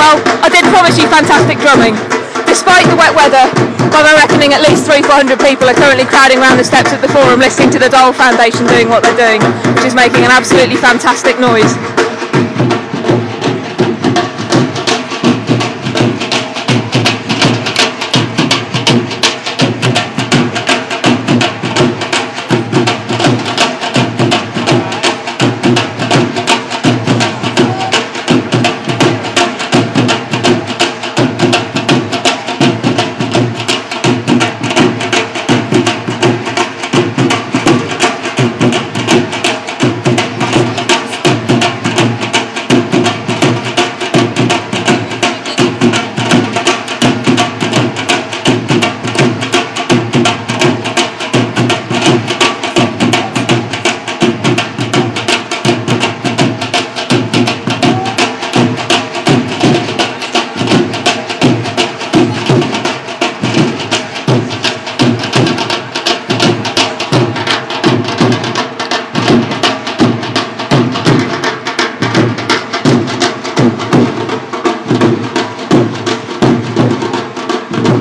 Well, I did promise you fantastic drumming. Despite the wet weather, by my reckoning at least 300-400 people are currently crowding around the steps of the Forum listening to the Dole Foundation doing what they're doing, which is making an absolutely fantastic noise.